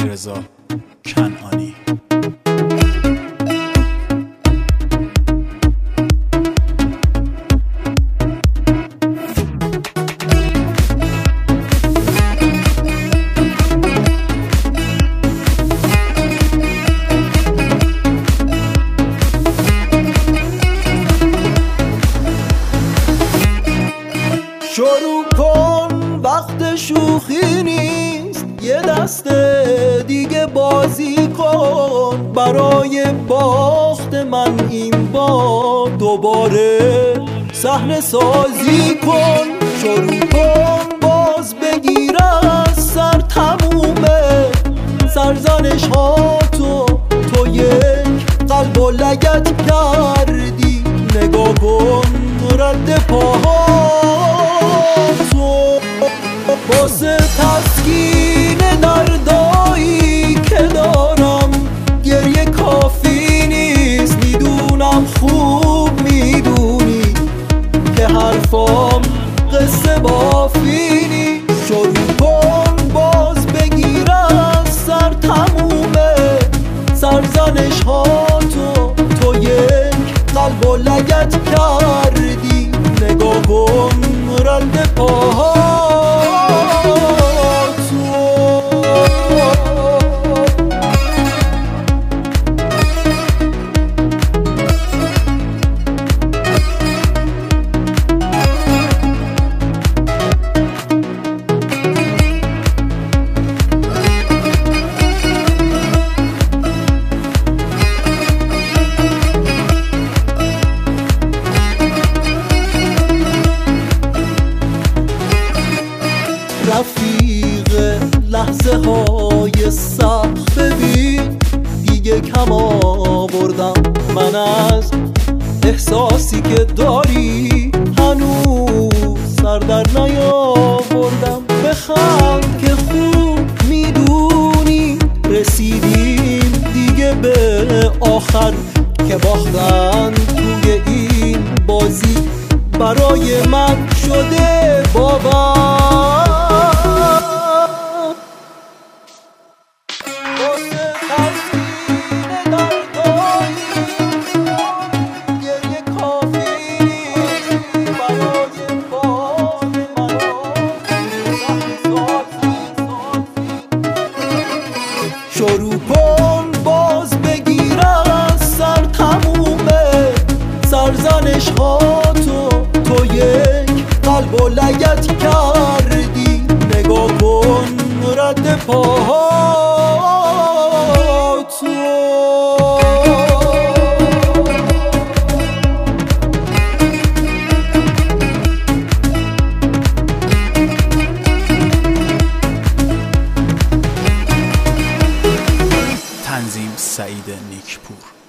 علیرضا کنعانی. شروع کن وقت شوخی نیست، یه دست دیگه بازی کن برای باخت من این بار، دوباره صحنه سازی کن. شروع کن باز بگیر از سر تمومه سرزنش ها تو یک قلب و لگت کردی، نگاه کن رد پاها واسه تسکین دردایی که دارم گریه کافی نیست. میدونم خوب میدونی که حرفام قصه بافی نیست. شروع کن باز بگیر از سر تمومه سرزنش ها تو یک قلب و لگت کردی، نگاه کن رد پاها. رفیق لحظه های سخت ببین، دیگه کم آوردم من از احساسی که داری، هنوز سر در نیاوردم. بخند که خوب میدونی رسیدیم دیگه به آخر، که باختن توی این بازی برای من شده باور. شروع کن باز بگیر از سر تمومه سرزنش ها تو یک قلب و لگت کردی، نگاه کن رد پاها تنظیم سعید نیکپور.